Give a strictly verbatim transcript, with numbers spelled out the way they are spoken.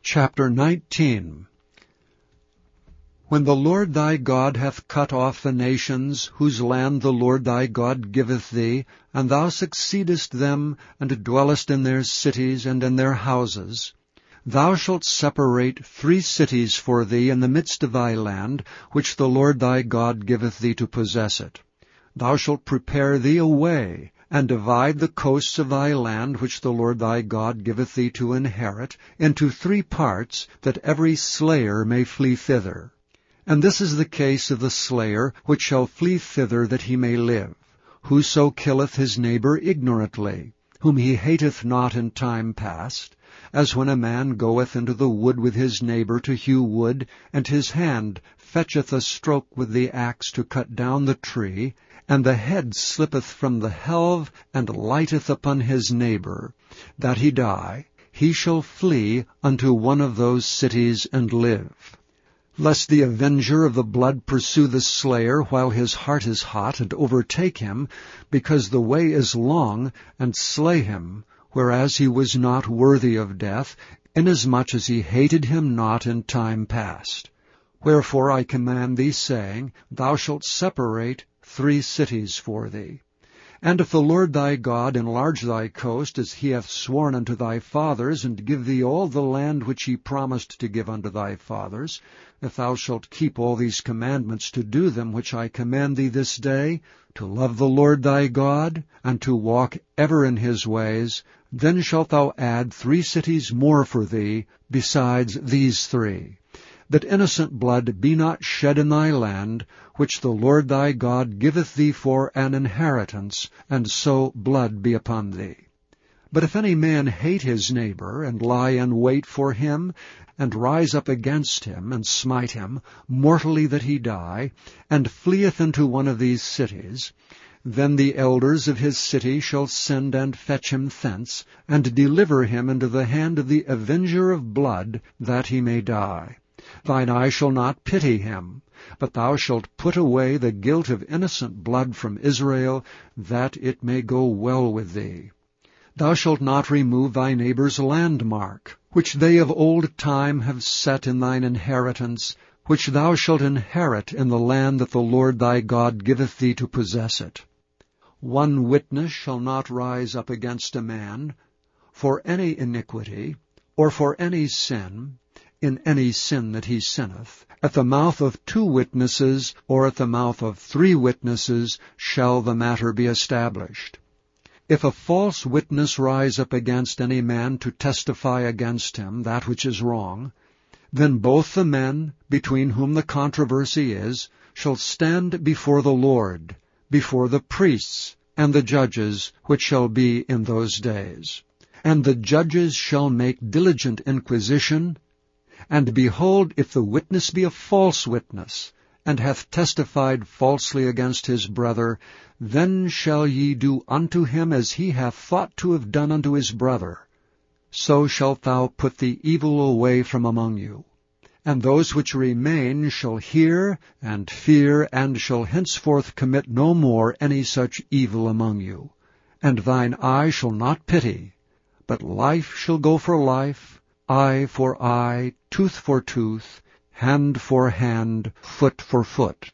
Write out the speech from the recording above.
Chapter nineteen. When the Lord thy God hath cut off the nations, whose land the Lord thy God giveth thee, and thou succeedest them, and dwellest in their cities and in their houses, thou shalt separate three cities for thee in the midst of thy land, which the Lord thy God giveth thee to possess it. Thou shalt prepare thee a way, and divide the coasts of thy land, which the Lord thy God giveth thee to inherit, into three parts, that every slayer may flee thither. And this is the case of the slayer, which shall flee thither that he may live. Whoso killeth his neighbor ignorantly, whom he hateth not in time past, as when a man goeth into the wood with his neighbor to hew wood, and his hand fetcheth a stroke with the axe to cut down the tree, and the head slippeth from the helve, and lighteth upon his neighbor, that he die, he shall flee unto one of those cities and live. Lest the avenger of the blood pursue the slayer while his heart is hot, and overtake him, because the way is long, and slay him, whereas he was not worthy of death, inasmuch as he hated him not in time past. Wherefore I command thee, saying, Thou shalt separate three cities for thee. And if the Lord thy God enlarge thy coast, as he hath sworn unto thy fathers, and give thee all the land which he promised to give unto thy fathers, if thou shalt keep all these commandments to do them which I command thee this day, to love the Lord thy God, and to walk ever in his ways, then shalt thou add three cities more for thee, besides these three, that innocent blood be not shed in thy land, which the Lord thy God giveth thee for an inheritance, and so blood be upon thee. But if any man hate his neighbor, and lie in wait for him, and rise up against him, and smite him, mortally that he die, and fleeth into one of these cities, then the elders of his city shall send and fetch him thence, and deliver him into the hand of the avenger of blood, that he may die. Thine eye shall not pity him, but thou shalt put away the guilt of innocent blood from Israel, that it may go well with thee. Thou shalt not remove thy neighbor's landmark, which they of old time have set in thine inheritance, which thou shalt inherit in the land that the Lord thy God giveth thee to possess it. One witness shall not rise up against a man for any iniquity, or for any sin, in any sin that he sinneth. At the mouth of two witnesses, or at the mouth of three witnesses, shall the matter be established. If a false witness rise up against any man to testify against him that which is wrong, then both the men, between whom the controversy is, shall stand before the Lord, before the priests and the judges which shall be in those days. And the judges shall make diligent inquisition, and behold, if the witness be a false witness, and hath testified falsely against his brother, then shall ye do unto him as he hath thought to have done unto his brother. So shalt thou put the evil away from among you. And those which remain shall hear and fear, and shall henceforth commit no more any such evil among you. And thine eye shall not pity, but life shall go for life, eye for eye, tooth for tooth, hand for hand, foot for foot.